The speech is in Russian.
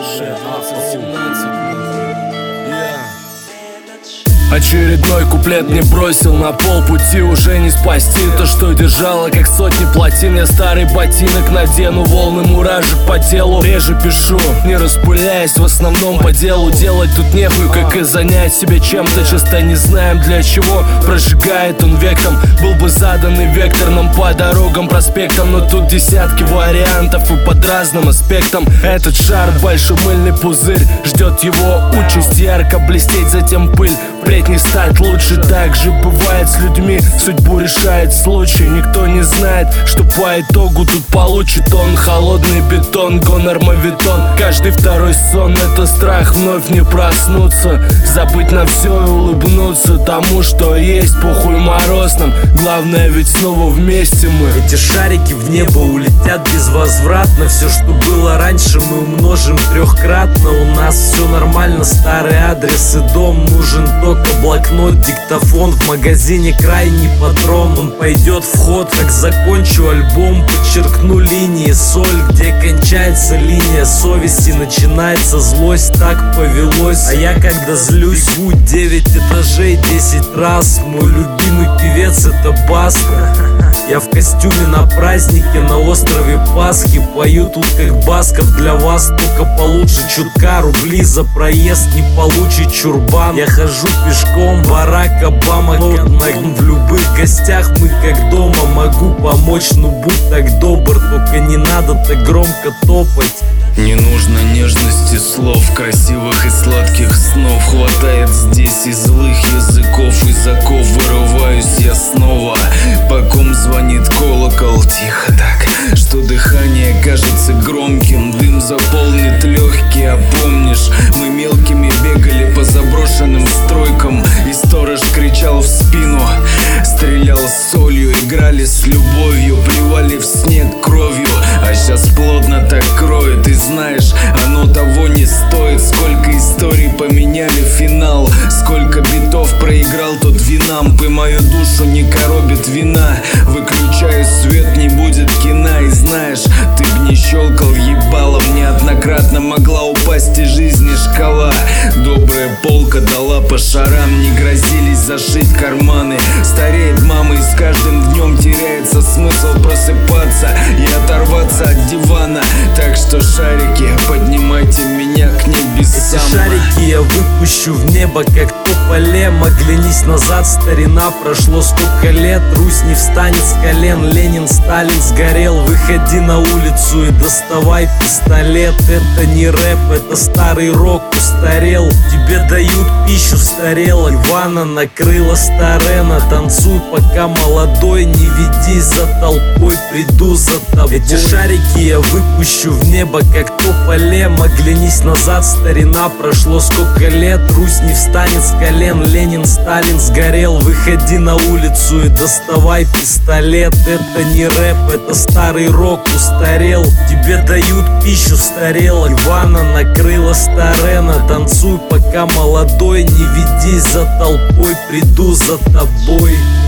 уже 2017. Очередной куплет не бросил на полпути, уже не спасти то, что держало, как сотни плотин. Я старый ботинок надену, волны муражек по телу. Реже пишу, не распыляясь, в основном по делу. Делать тут нехуй, как и занять себя чем-то. Часто не знаем для чего, прожигает он веком. Был бы заданный вектор нам по дорогам, проспектам, но тут десятки вариантов и под разным аспектом. Этот шар большой мыльный пузырь, ждет его участь ярко блестеть, затем пыль. Впредь не стать лучше, так же бывает с людьми. Судьбу решает случай, никто не знает, что по итогу тут получит он. Холодный бетон, гонор-мавитон. Каждый второй сон — это страх вновь не проснуться. Забыть на все и улыбнуться тому, что есть. Похуй мороз нам, главное ведь снова вместе мы. Эти шарики в небо улетят безвозвратно. Все, что было раньше, мы умножим трехкратно. У нас все нормально, старый адрес и дом. Нужен только блокнот, диктофон, в магазине крайний патрон. Он пойдет в ход, как закончу альбом. Подчеркну линии, соль, где кончается линия совести, начинается злость, так повелось. А я когда злюсь, бегу 9 этажей 10 раз. Мой любимый певец — это Баста. Я в костюме на празднике на острове Пасхи. Пою тут как Басков, для вас только получше чутка. Рубли за проезд не получит чурбан. Я хожу пешком, Барак Обама в любых гостях мы как дома. Могу помочь, но будь так добр, только не надо так громко топать. Не нужно нежности слов, красивых и сладких снов. Хватает здесь и злых языков, из оков вырываюсь я снова. По ком звонит колокол, тихо так, что дыхание кажется громким. Дым заполнит легкие, а помнишь, мы мелкими бегали по заброшенным стройкам, и сторож кричал в спину, стрелял солью, играли с любовью, плевали в снег кровью. А сейчас плотно так кроет, и знаешь, оно того не стоит. Сколько историй поменяли финал, сколько битов проиграл тот винамп, и мою душу не коробит вина. Выключаю свет, не будет кино, и знаешь, ты б не щелкал ебалом. Неоднократно могла упасть и жизни шкала. Добрая полка дала по шарам, не грозились зашить карманы. Стареет мама, и с каждым днем теряется смысл просыпаться и оторваться от дивана. Так что шарики, поднимайте меня к небесам. Эти шарики я выпущу в небо, как тополем. Оглянись назад, старина, прошло столько лет. Русь не встанет с колен, Ленин, Сталин сгорел. Выходи на улицу и доставай пистолет. Это не рэп, это старый рок устарел. Тебе дают пищу старела, Ивана накрыла старена. Танцуй пока молодой, не ведись за толпой, приду за тобой. Эти шарики я выпущу в небо, как тополем. Оглянись назад, старина, прошло сколько лет. Русь не встанет с колен, Ленин, Сталин сгорел. Выходи на улицу и доставай пистолет. Это не рэп, это старый рок устарел. Тебе дают пищу старела, Ивана накрыла старена. Танцуй пока молодой, не ведись за толпой, приду за тобой.